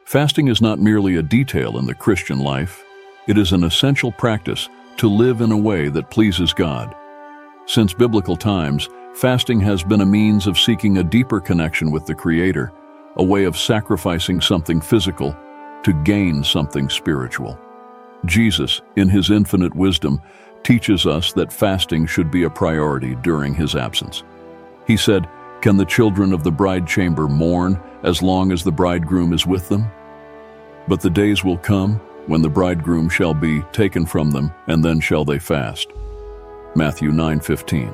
Fasting is not merely a detail in the Christian life, it is an essential practice to live in a way that pleases God. Since biblical times, fasting has been a means of seeking a deeper connection with the Creator, a way of sacrificing something physical to gain something spiritual. Jesus, in his infinite wisdom, teaches us that fasting should be a priority during his absence. He said, "Can the children of the bride chamber mourn as long as the bridegroom is with them? But the days will come when the bridegroom shall be taken from them, and then shall they fast." Matthew 9:15.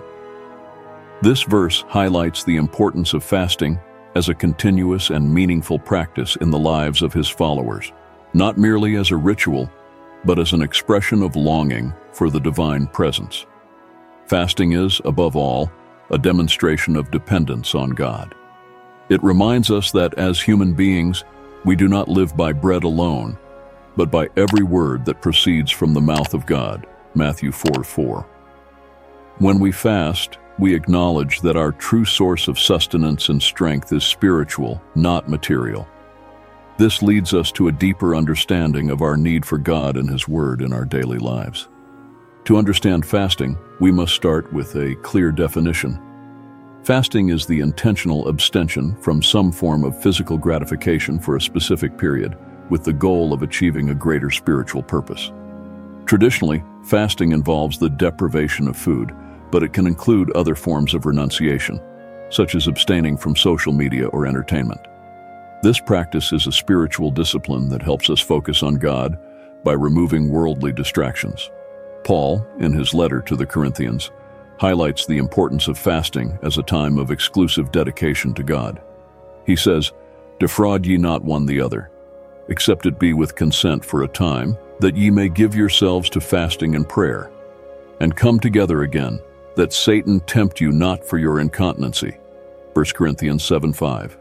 This verse highlights the importance of fasting as a continuous and meaningful practice in the lives of his followers, not merely as a ritual, but as an expression of longing for the divine presence. Fasting is, above all, a demonstration of dependence on God. It reminds us that as human beings, we do not live by bread alone, but by every word that proceeds from the mouth of God. Matthew 4:4. When we fast, we acknowledge that our true source of sustenance and strength is spiritual, not material. This leads us to a deeper understanding of our need for God and His Word in our daily lives. To understand fasting, we must start with a clear definition. Fasting is the intentional abstention from some form of physical gratification for a specific period, with the goal of achieving a greater spiritual purpose. Traditionally, fasting involves the deprivation of food, but it can include other forms of renunciation, such as abstaining from social media or entertainment. This practice is a spiritual discipline that helps us focus on God by removing worldly distractions. Paul, in his letter to the Corinthians, highlights the importance of fasting as a time of exclusive dedication to God. He says, "Defraud ye not one the other, except it be with consent for a time, that ye may give yourselves to fasting and prayer, and come together again, that Satan tempt you not for your incontinency." 1 Corinthians 7:5.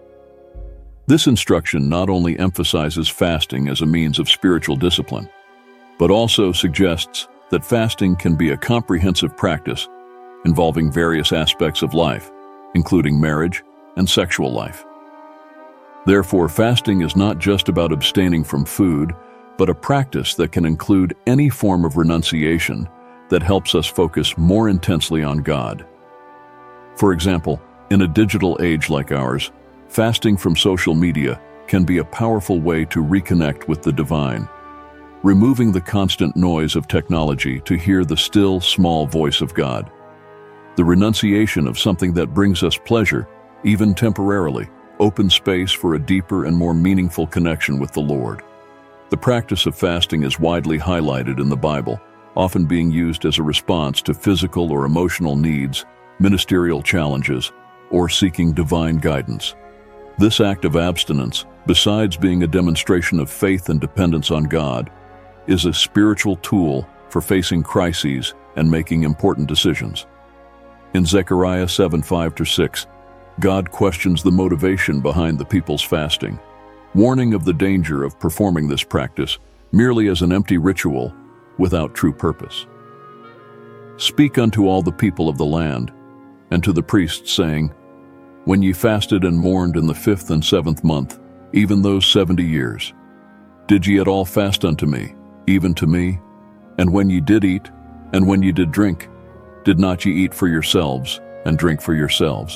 This instruction not only emphasizes fasting as a means of spiritual discipline, but also suggests that fasting can be a comprehensive practice involving various aspects of life, including marriage and sexual life. Therefore, fasting is not just about abstaining from food, but a practice that can include any form of renunciation that helps us focus more intensely on God. For example, in a digital age like ours, fasting from social media can be a powerful way to reconnect with the divine, removing the constant noise of technology to hear the still, small voice of God. The renunciation of something that brings us pleasure, even temporarily, opens space for a deeper and more meaningful connection with the Lord. The practice of fasting is widely highlighted in the Bible, often being used as a response to physical or emotional needs, ministerial challenges, or seeking divine guidance. This act of abstinence, besides being a demonstration of faith and dependence on God, is a spiritual tool for facing crises and making important decisions. In Zechariah 7:5-6, God questions the motivation behind the people's fasting, warning of the danger of performing this practice merely as an empty ritual without true purpose. "Speak unto all the people of the land, and to the priests, saying, When ye fasted and mourned in the 5th and 7th month, even those 70 years, did ye at all fast unto me, even to me? And when ye did eat, and when ye did drink, did not ye eat for yourselves, and drink for yourselves?"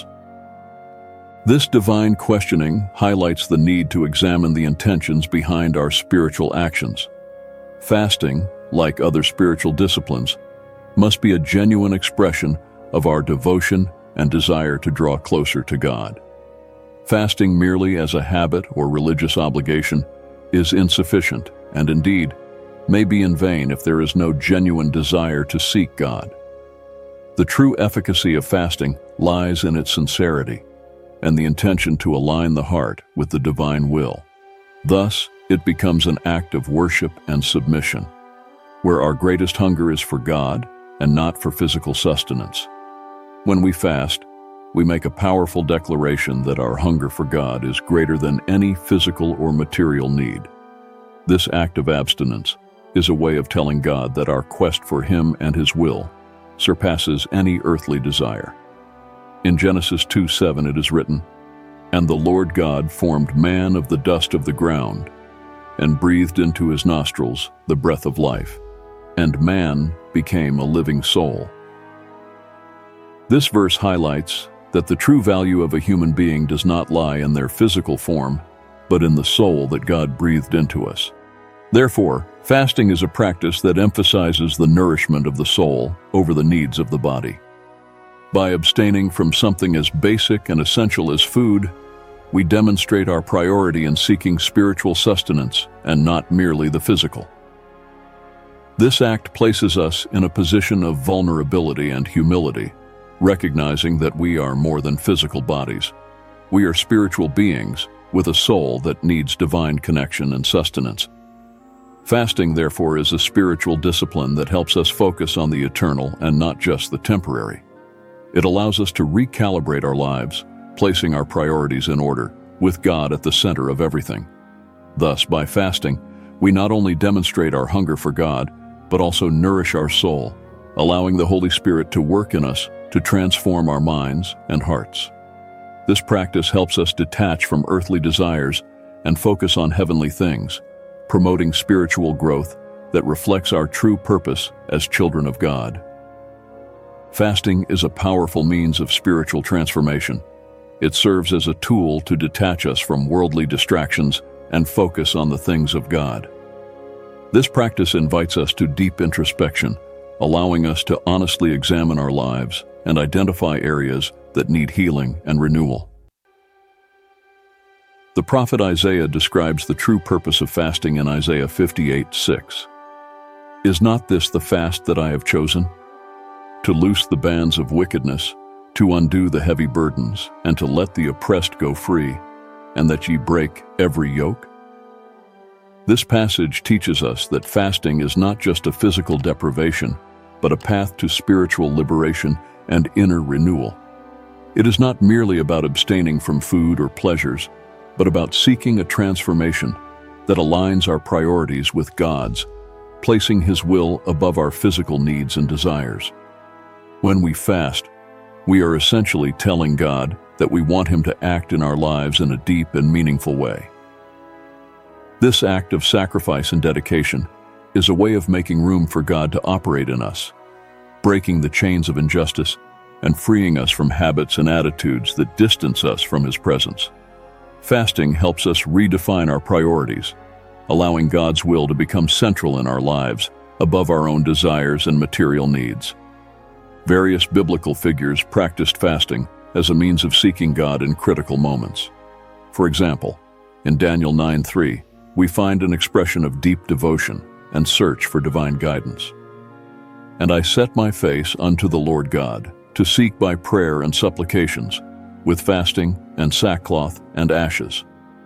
This divine questioning highlights the need to examine the intentions behind our spiritual actions. Fasting, like other spiritual disciplines, must be a genuine expression of our devotion and desire to draw closer to God. Fasting merely as a habit or religious obligation is insufficient and indeed may be in vain if there is no genuine desire to seek God. The true efficacy of fasting lies in its sincerity and the intention to align the heart with the divine will. Thus, it becomes an act of worship and submission, where our greatest hunger is for God and not for physical sustenance. When we fast, we make a powerful declaration that our hunger for God is greater than any physical or material need. This act of abstinence is a way of telling God that our quest for Him and His will surpasses any earthly desire. In Genesis 2:7 it is written, And the Lord God formed man of the dust of the ground, and breathed into his nostrils the breath of life, and man became a living soul. This verse highlights that the true value of a human being does not lie in their physical form, but in the soul that God breathed into us. Therefore, fasting is a practice that emphasizes the nourishment of the soul over the needs of the body. By abstaining from something as basic and essential as food, we demonstrate our priority in seeking spiritual sustenance and not merely the physical. This act places us in a position of vulnerability and humility, recognizing that we are more than physical bodies. We are spiritual beings with a soul that needs divine connection and sustenance. Fasting, therefore, is a spiritual discipline that helps us focus on the eternal and not just the temporary. It allows us to recalibrate our lives, placing our priorities in order, with God at the center of everything. Thus, by fasting, we not only demonstrate our hunger for God, but also nourish our soul, allowing the Holy Spirit to work in us to transform our minds and hearts. This practice helps us detach from earthly desires and focus on heavenly things, promoting spiritual growth that reflects our true purpose as children of God. Fasting is a powerful means of spiritual transformation. It serves as a tool to detach us from worldly distractions and focus on the things of God. This practice invites us to deep introspection, allowing us to honestly examine our lives and identify areas that need healing and renewal. The prophet Isaiah describes the true purpose of fasting in Isaiah 58:6. Is not this the fast that I have chosen? To loose the bands of wickedness, to undo the heavy burdens, and to let the oppressed go free, and that ye break every yoke? This passage teaches us that fasting is not just a physical deprivation, but a path to spiritual liberation and inner renewal. It is not merely about abstaining from food or pleasures, but about seeking a transformation that aligns our priorities with God's, placing His will above our physical needs and desires. When we fast, we are essentially telling God that we want Him to act in our lives in a deep and meaningful way. This act of sacrifice and dedication is a way of making room for God to operate in us, breaking the chains of injustice and freeing us from habits and attitudes that distance us from His presence. Fasting helps us redefine our priorities, allowing God's will to become central in our lives, above our own desires and material needs. Various biblical figures practiced fasting as a means of seeking God in critical moments. For example, in Daniel 9:3, we find an expression of deep devotion and search for divine guidance. And I set my face unto the Lord God, to seek by prayer and supplications, with fasting and sackcloth and ashes.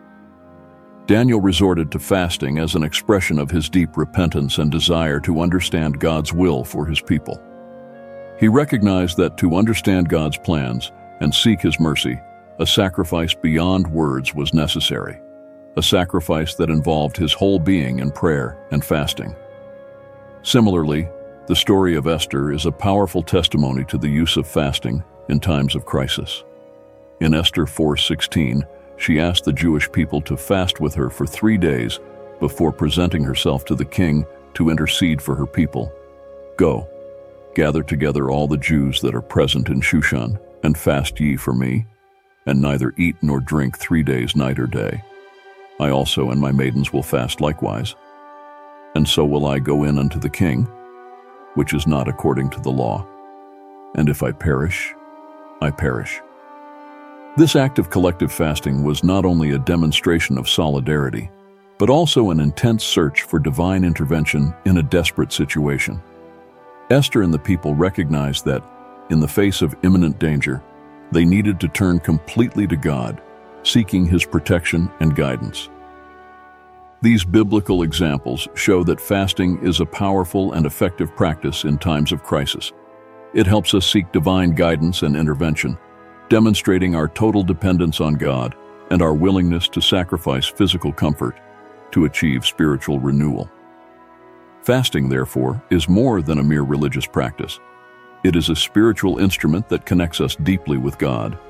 Daniel resorted to fasting as an expression of his deep repentance and desire to understand God's will for his people. He recognized that to understand God's plans and seek His mercy, a sacrifice beyond words was necessary, a sacrifice that involved his whole being in prayer and fasting. Similarly, the story of Esther is a powerful testimony to the use of fasting in times of crisis. In Esther 4:16, she asked the Jewish people to fast with her for 3 days before presenting herself to the king to intercede for her people. Go, gather together all the Jews that are present in Shushan, and fast ye for me, and neither eat nor drink 3 days night or day. I also and my maidens will fast likewise. And so will I go in unto the king, which is not according to the law. And if I perish, I perish. This act of collective fasting was not only a demonstration of solidarity, but also an intense search for divine intervention in a desperate situation. Esther and the people recognized that, in the face of imminent danger, they needed to turn completely to God, seeking His protection and guidance. These biblical examples show that fasting is a powerful and effective practice in times of crisis. It helps us seek divine guidance and intervention, demonstrating our total dependence on God and our willingness to sacrifice physical comfort to achieve spiritual renewal. Fasting, therefore, is more than a mere religious practice. It is a spiritual instrument that connects us deeply with God.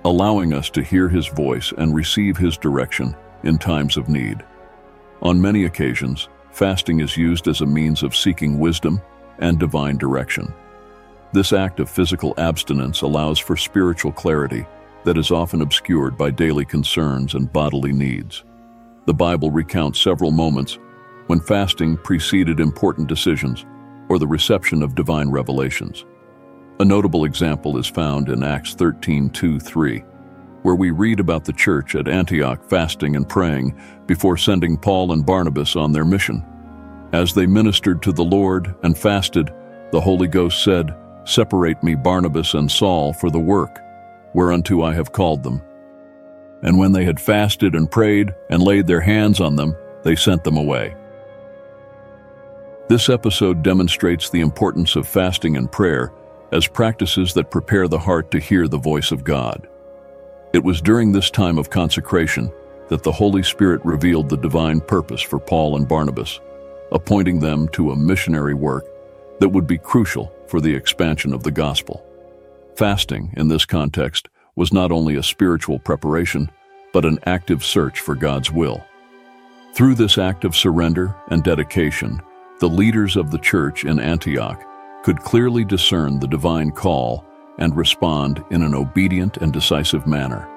allowing us to hear His voice and receive His direction in times of need. On many occasions, fasting is used as a means of seeking wisdom and divine direction. This act of physical abstinence allows for spiritual clarity that is often obscured by daily concerns and bodily needs. The Bible recounts several moments when fasting preceded important decisions or the reception of divine revelations. A notable example is found in Acts 13:2-3, where we read about the church at Antioch fasting and praying before sending Paul and Barnabas on their mission. As they ministered to the Lord and fasted, the Holy Ghost said, "Separate me Barnabas and Saul for the work whereunto I have called them." And when they had fasted and prayed and laid their hands on them, they sent them away. This episode demonstrates the importance of fasting and prayer as practices that prepare the heart to hear the voice of God. It was during this time of consecration that the Holy Spirit revealed the divine purpose for Paul and Barnabas, appointing them to a missionary work that would be crucial for the expansion of the gospel. Fasting, in this context, was not only a spiritual preparation, but an active search for God's will. Through this act of surrender and dedication, the leaders of the church in Antioch could clearly discern the divine call and respond in an obedient and decisive manner.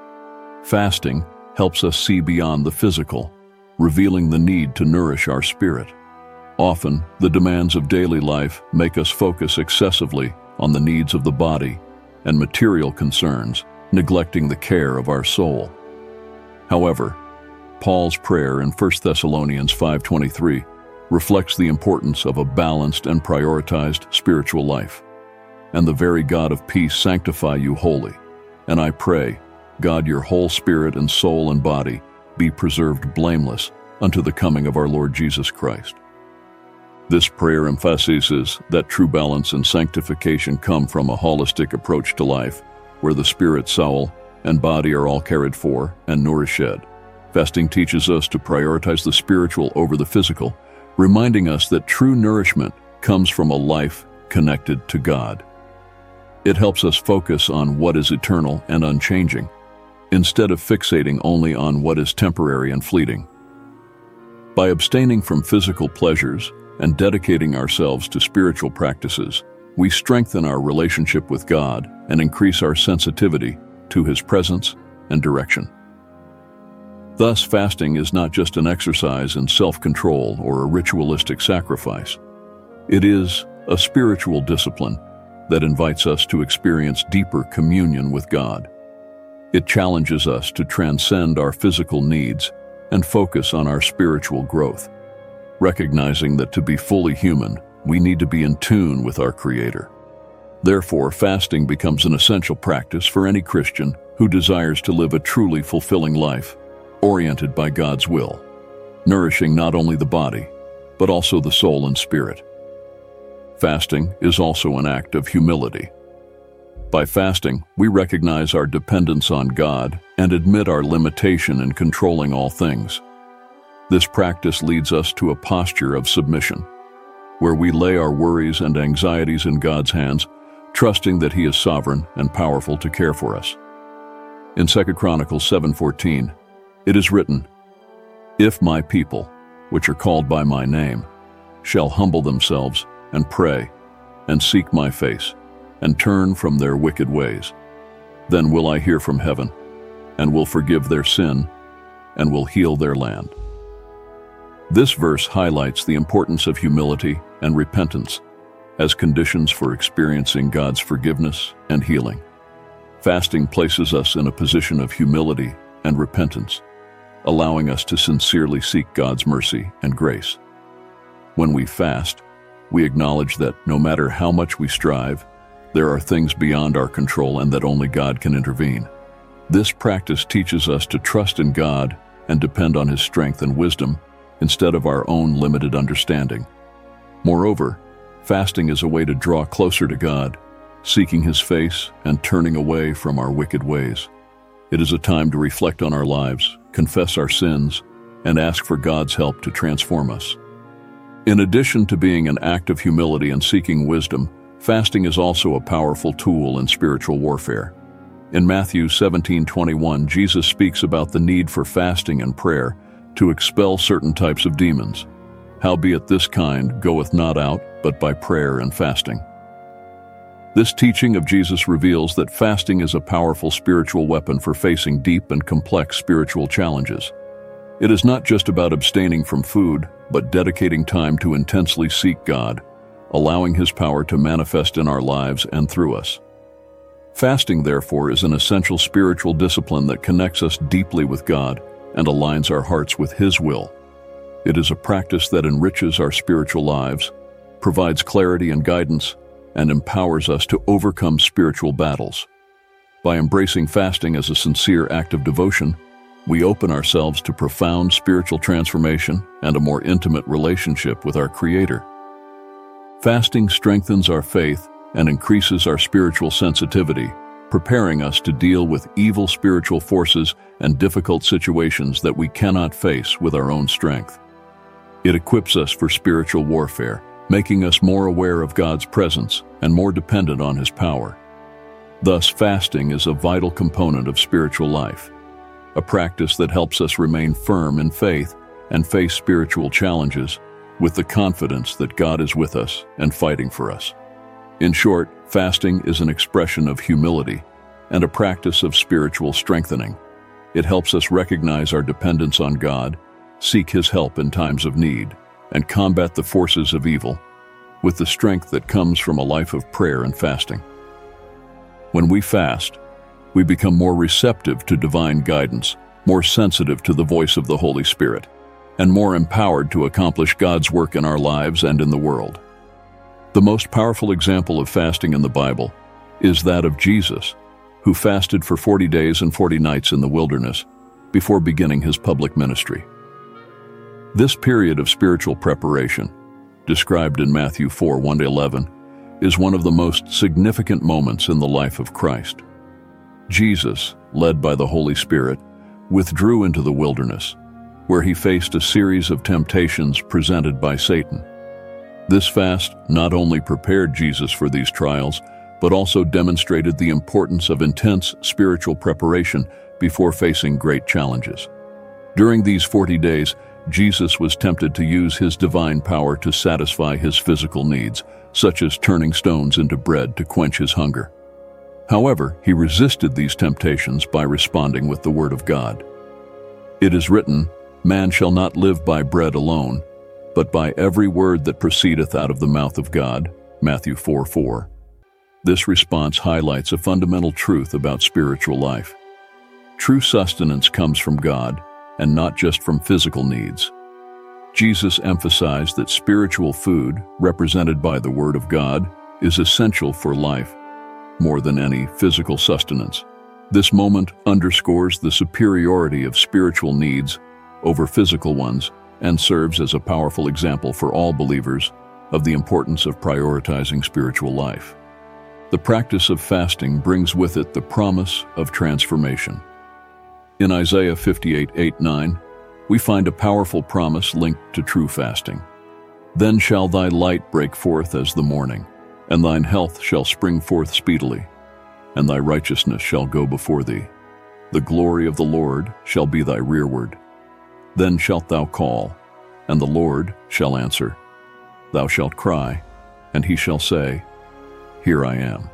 Fasting helps us see beyond the physical, revealing the need to nourish our spirit. Often, the demands of daily life make us focus excessively on the needs of the body and material concerns, neglecting the care of our soul. However, Paul's prayer in 1 Thessalonians 5:23 reflects the importance of a balanced and prioritized spiritual life. "And the very God of peace sanctify you wholly. And I pray, God, your whole spirit and soul and body be preserved blameless unto the coming of our Lord Jesus Christ." This prayer emphasizes that true balance and sanctification come from a holistic approach to life, where the spirit, soul, and body are all cared for and nourished. Fasting teaches us to prioritize the spiritual over the physical, reminding us that true nourishment comes from a life connected to God. It helps us focus on what is eternal and unchanging, instead of fixating only on what is temporary and fleeting. By abstaining from physical pleasures and dedicating ourselves to spiritual practices, we strengthen our relationship with God and increase our sensitivity to His presence and direction. Thus, fasting is not just an exercise in self-control or a ritualistic sacrifice. It is a spiritual discipline that invites us to experience deeper communion with God. It challenges us to transcend our physical needs and focus on our spiritual growth, recognizing that to be fully human, we need to be in tune with our Creator. Therefore, fasting becomes an essential practice for any Christian who desires to live a truly fulfilling life, oriented by God's will, nourishing not only the body, but also the soul and spirit. Fasting is also an act of humility. By fasting, we recognize our dependence on God and admit our limitation in controlling all things. This practice leads us to a posture of submission, where we lay our worries and anxieties in God's hands, trusting that He is sovereign and powerful to care for us. In 2 Chronicles 7:14, it is written, "If my people, which are called by my name, shall humble themselves and pray and seek my face and turn from their wicked ways, then will I hear from heaven and will forgive their sin and will heal their land." This verse highlights the importance of humility and repentance as conditions for experiencing God's forgiveness and healing. Fasting places us in a position of humility and repentance, allowing us to sincerely seek God's mercy and grace. When we fast, we acknowledge that no matter how much we strive, there are things beyond our control and that only God can intervene. This practice teaches us to trust in God and depend on His strength and wisdom instead of our own limited understanding. Moreover, fasting is a way to draw closer to God, seeking His face and turning away from our wicked ways. It is a time to reflect on our lives, confess our sins, and ask for God's help to transform us. In addition to being an act of humility and seeking wisdom, fasting is also a powerful tool in spiritual warfare. In Matthew 17:21, Jesus speaks about the need for fasting and prayer to expel certain types of demons. Howbeit this kind goeth not out, but by prayer and fasting. This teaching of Jesus reveals that fasting is a powerful spiritual weapon for facing deep and complex spiritual challenges. It is not just about abstaining from food, but dedicating time to intensely seek God, allowing His power to manifest in our lives and through us. Fasting, therefore, is an essential spiritual discipline that connects us deeply with God and aligns our hearts with His will. It is a practice that enriches our spiritual lives, provides clarity and guidance, and empowers us to overcome spiritual battles. By embracing fasting as a sincere act of devotion, we open ourselves to profound spiritual transformation and a more intimate relationship with our Creator. Fasting strengthens our faith and increases our spiritual sensitivity, preparing us to deal with evil spiritual forces and difficult situations that we cannot face with our own strength. It equips us for spiritual warfare, making us more aware of God's presence and more dependent on His power. Thus, fasting is a vital component of spiritual life, a practice that helps us remain firm in faith and face spiritual challenges with the confidence that God is with us and fighting for us. In short, fasting is an expression of humility and a practice of spiritual strengthening. It helps us recognize our dependence on God, seek His help in times of need, and combat the forces of evil with the strength that comes from a life of prayer and fasting. When we fast, we become more receptive to divine guidance, more sensitive to the voice of the Holy Spirit, and more empowered to accomplish God's work in our lives and in the world. The most powerful example of fasting in the Bible is that of Jesus, who fasted for 40 days and 40 nights in the wilderness before beginning His public ministry. This period of spiritual preparation, described in Matthew 4:1-11, is one of the most significant moments in the life of Christ. Jesus, led by the Holy Spirit, withdrew into the wilderness, where He faced a series of temptations presented by Satan. This fast not only prepared Jesus for these trials, but also demonstrated the importance of intense spiritual preparation before facing great challenges. During these 40 days, Jesus was tempted to use His divine power to satisfy His physical needs, such as turning stones into bread to quench His hunger. However, He resisted these temptations by responding with the Word of God. It is written, "Man shall not live by bread alone, but by every word that proceedeth out of the mouth of God," Matthew 4:4. This response highlights a fundamental truth about spiritual life. True sustenance comes from God, and not just from physical needs. Jesus emphasized that spiritual food, represented by the Word of God, is essential for life, more than any physical sustenance. This moment underscores the superiority of spiritual needs over physical ones and serves as a powerful example for all believers of the importance of prioritizing spiritual life. The practice of fasting brings with it the promise of transformation. In Isaiah 58:8-9, we find a powerful promise linked to true fasting. "Then shall thy light break forth as the morning, and thine health shall spring forth speedily, and thy righteousness shall go before thee. The glory of the Lord shall be thy rearward. Then shalt thou call, and the Lord shall answer. Thou shalt cry, and He shall say, Here I am."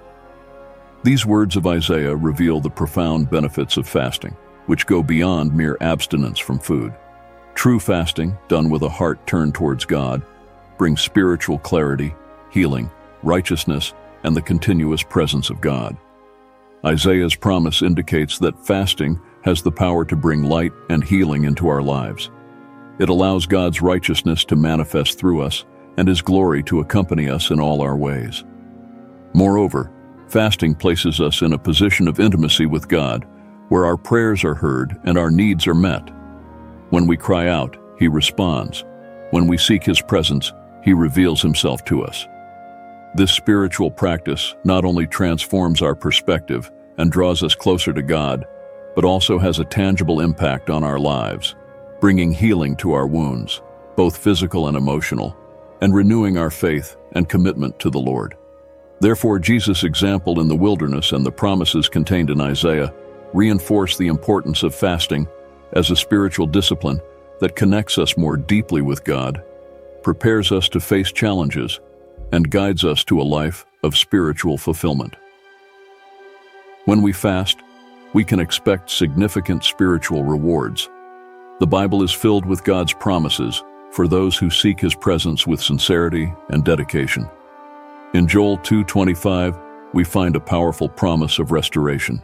These words of Isaiah reveal the profound benefits of fasting, which go beyond mere abstinence from food. True fasting, done with a heart turned towards God, brings spiritual clarity, healing, righteousness, and the continuous presence of God. Isaiah's promise indicates that fasting has the power to bring light and healing into our lives. It allows God's righteousness to manifest through us and His glory to accompany us in all our ways. Moreover, fasting places us in a position of intimacy with God, where our prayers are heard and our needs are met. When we cry out, He responds. When we seek His presence, He reveals Himself to us. This spiritual practice not only transforms our perspective and draws us closer to God, but also has a tangible impact on our lives, bringing healing to our wounds, both physical and emotional, and renewing our faith and commitment to the Lord. Therefore, Jesus' example in the wilderness and the promises contained in Isaiah reinforce the importance of fasting as a spiritual discipline that connects us more deeply with God, prepares us to face challenges, and guides us to a life of spiritual fulfillment. When we fast, we can expect significant spiritual rewards. The Bible is filled with God's promises for those who seek His presence with sincerity and dedication. In Joel 2:25, we find a powerful promise of restoration.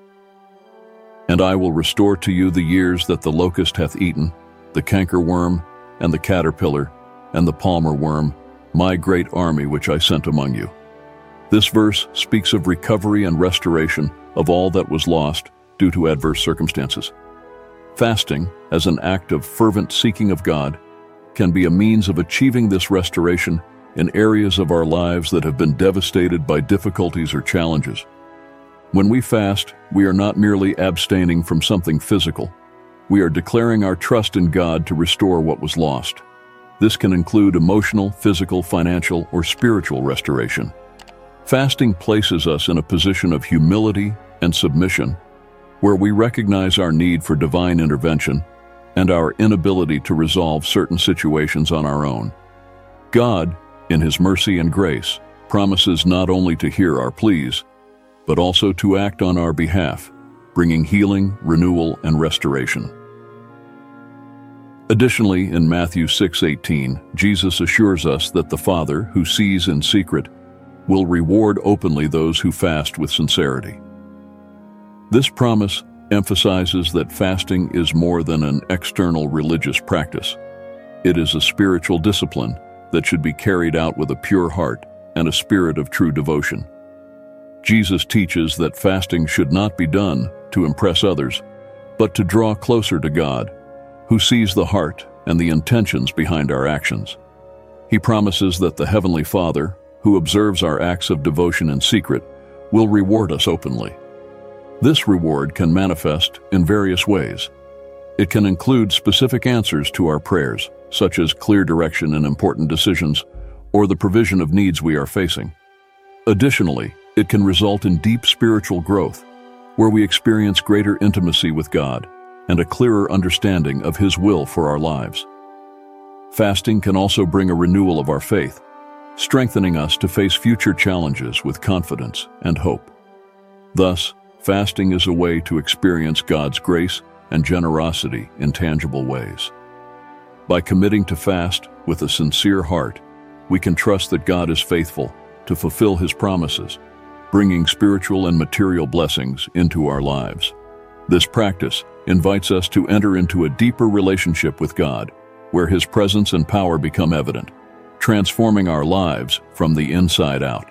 "And I will restore to you the years that the locust hath eaten, the cankerworm, and the caterpillar, and the palmer worm, my great army which I sent among you." This verse speaks of recovery and restoration of all that was lost due to adverse circumstances. Fasting, as an act of fervent seeking of God, can be a means of achieving this restoration in areas of our lives that have been devastated by difficulties or challenges. When we fast, we are not merely abstaining from something physical. We are declaring our trust in God to restore what was lost. This can include emotional, physical, financial, or spiritual restoration. Fasting places us in a position of humility and submission, where we recognize our need for divine intervention and our inability to resolve certain situations on our own. God, in His mercy and grace, promises not only to hear our pleas, but also to act on our behalf, bringing healing, renewal, and restoration. Additionally, in Matthew 6:18, Jesus assures us that the Father, who sees in secret, will reward openly those who fast with sincerity. This promise emphasizes that fasting is more than an external religious practice. It is a spiritual discipline that should be carried out with a pure heart and a spirit of true devotion. Jesus teaches that fasting should not be done to impress others, but to draw closer to God, who sees the heart and the intentions behind our actions. He promises that the Heavenly Father, who observes our acts of devotion in secret, will reward us openly. This reward can manifest in various ways. It can include specific answers to our prayers, such as clear direction in important decisions or the provision of needs we are facing. Additionally, it can result in deep spiritual growth, where we experience greater intimacy with God and a clearer understanding of His will for our lives. Fasting can also bring a renewal of our faith, strengthening us to face future challenges with confidence and hope. Thus, fasting is a way to experience God's grace and generosity in tangible ways. By committing to fast with a sincere heart, we can trust that God is faithful to fulfill His promises, bringing spiritual and material blessings into our lives. This practice invites us to enter into a deeper relationship with God, where His presence and power become evident, transforming our lives from the inside out.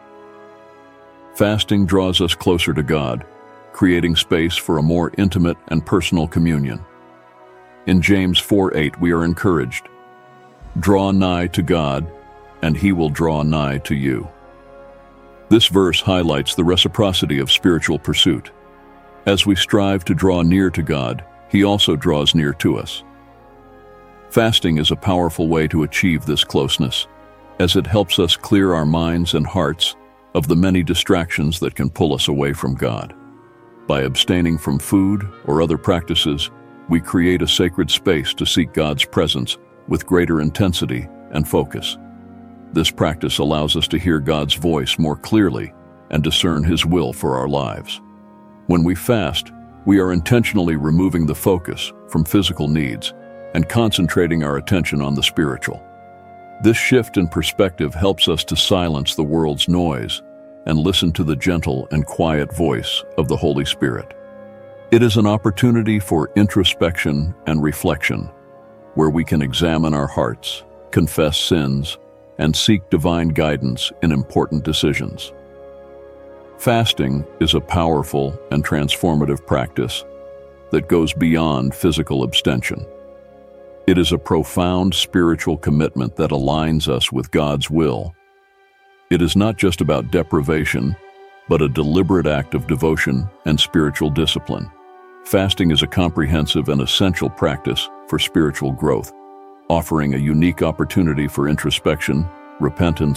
Fasting draws us closer to God, creating space for a more intimate and personal communion. In James 4:8, we are encouraged, "Draw nigh to God, and He will draw nigh to you." This verse highlights the reciprocity of spiritual pursuit. As we strive to draw near to God, He also draws near to us. Fasting is a powerful way to achieve this closeness, as it helps us clear our minds and hearts of the many distractions that can pull us away from God. By abstaining from food or other practices, we create a sacred space to seek God's presence with greater intensity and focus. This practice allows us to hear God's voice more clearly and discern His will for our lives. When we fast, we are intentionally removing the focus from physical needs and concentrating our attention on the spiritual. This shift in perspective helps us to silence the world's noise and listen to the gentle and quiet voice of the Holy Spirit. It is an opportunity for introspection and reflection, where we can examine our hearts, confess sins, and seek divine guidance in important decisions. Fasting is a powerful and transformative practice that goes beyond physical abstention. It is a profound spiritual commitment that aligns us with God's will. It is not just about deprivation, but a deliberate act of devotion and spiritual discipline. Fasting is a comprehensive and essential practice for spiritual growth, offering a unique opportunity for introspection, repentance,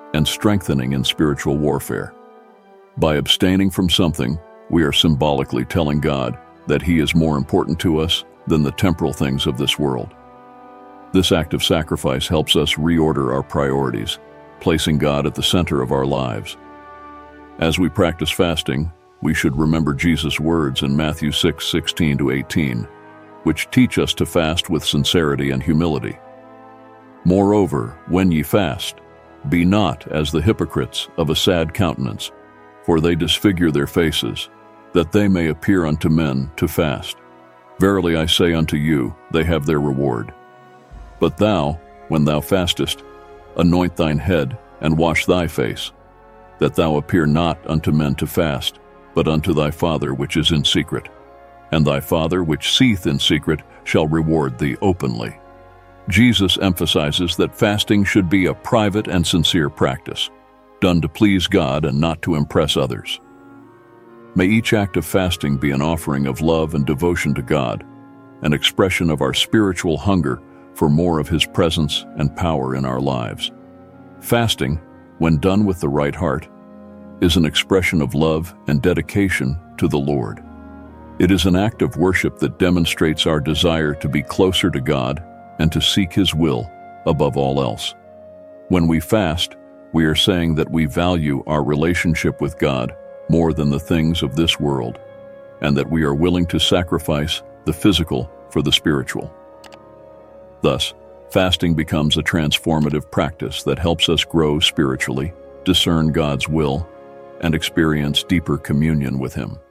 and strengthening in spiritual warfare. By abstaining from something, we are symbolically telling God that He is more important to us than the temporal things of this world. This act of sacrifice helps us reorder our priorities, placing God at the center of our lives. As we practice fasting, we should remember Jesus' words in Matthew 6:16-18, which teach us to fast with sincerity and humility. Moreover, when ye fast, be not as the hypocrites of a sad countenance, for they disfigure their faces, that they may appear unto men to fast. Verily I say unto you, they have their reward. But thou, when thou fastest, anoint thine head, and wash thy face, that thou appear not unto men to fast, but unto thy Father which is in secret. And thy Father which seeth in secret shall reward thee openly. Jesus emphasizes that fasting should be a private and sincere practice, done to please God and not to impress others. May each act of fasting be an offering of love and devotion to God, an expression of our spiritual hunger for more of His presence and power in our lives. Fasting, when done with the right heart, is an expression of love and dedication to the Lord. It is an act of worship that demonstrates our desire to be closer to God and to seek His will above all else. When we fast, we are saying that we value our relationship with God more than the things of this world, and that we are willing to sacrifice the physical for the spiritual. Thus, fasting becomes a transformative practice that helps us grow spiritually, discern God's will, and experience deeper communion with Him.